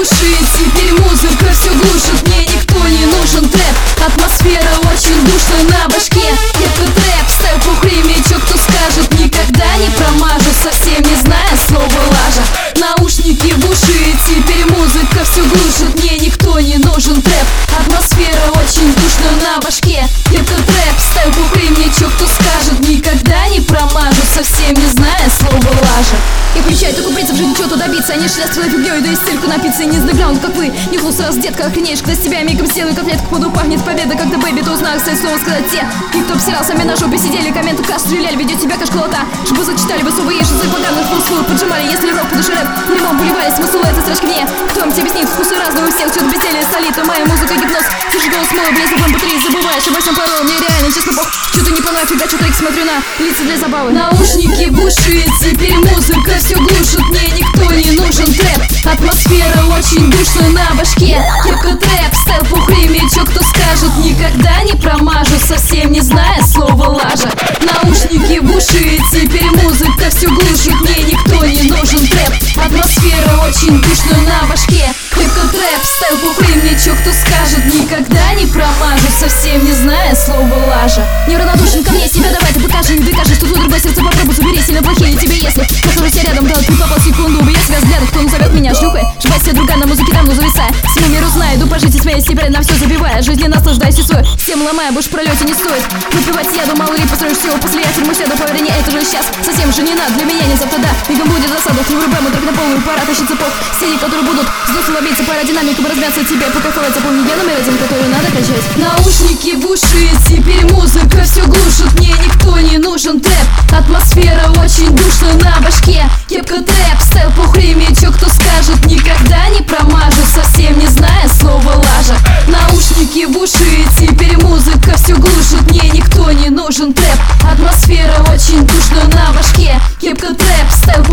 уши, теперь музыка все глушит. Мне никто не нужен трэп, атмосфера очень душная на башке. Это трэп, стайл пухремечок, кто скажет, никогда не промажу, совсем не зная слова лажа. Наушники в уши, теперь музыка все глушит. Мне никто не нужен трэп, атмосфера очень душная на башке. Это трэп, стайл пухремечок, кто скажет, никогда не промажу, совсем не зная слова лажа. Я включаю только принцип, жизнь чего-то добиться. Они шлястывают фигнёй, да и стельку напиться. И не с бэкграунд, как вы, не хлус раз, детка, охренеешь, когда с тебя мигом сделаю котлетку, поду пахнет победа. Когда бэйби, то узнал, кстати, слово сказать те, кто обсирал, сами на жопе сидели, комменты каш стреляли, ведет тебя как школота, чтобы зачитали бы слово ешь, язык поганых фулсфул поджимали, если рок по душе рэп, лимон поливали, смысл этой строчки мне. Кто вам тебе объяснит, вкусы разные у всех, что-то безделье солит, а моя музыка гипноз. Слушай голос мой, блин, за батареи забываешь, обо всем порой, мне реально, честно бог, что-то не понимаю, фига, что-то их смотрю на лица для забавы. Наушники в уши, теперь музыка все глушит. Мне никто не нужен трэп, атмосфера очень душная на башке. Только трэп, стайл пухремечок, кто скажет, никогда не промажу, совсем не зная слова лажа. Наушники в уши, теперь музыка все глушит. Мне никто не нужен трэп, атмосфера очень душная на башке. Только трэп, стайл пухремечок, кто скажет, никогда не промажу, совсем не зная слова лажа. Неравнодушен ко мне, себя давай ты покажи, не докажешь, что твой другое сердце попробуй, забери, сильно плохие тебе, если нахожусь я рядом, делать по полсекунды, убей себя взглядом, кто назовет меня шлюхой, жевать себе друга на музыке давно зависая, всему миру знаю, иду пожить и смеясь себя на все забивая, жизни наслаждайся свой, всем ломая, будешь в пролете не стоит, выпивать яду, мало ли построишь силу, после я тюрьму сяду, поверь, не это же сейчас, совсем же не надо, для меня не завтра, да, мигом будет засаду, не врубаем утрок на полную, пора тащить цепов, сети, которые будут с ловиться, пора динамиком размяться тебе, покайфовать, запомни, я номер один, который надо качать. Наушники в уши, теперь музыка все глушит. Мне никто не нужен трэп, атмосфера очень душная на башке. Кепка трэп, стайл пухремечок, кто скажет, никогда не промажу, совсем не зная слова лажа. Наушники в уши, теперь музыка все глушит. Мне никто не нужен трэп, атмосфера очень душная на башке. Кепка трэп, стайл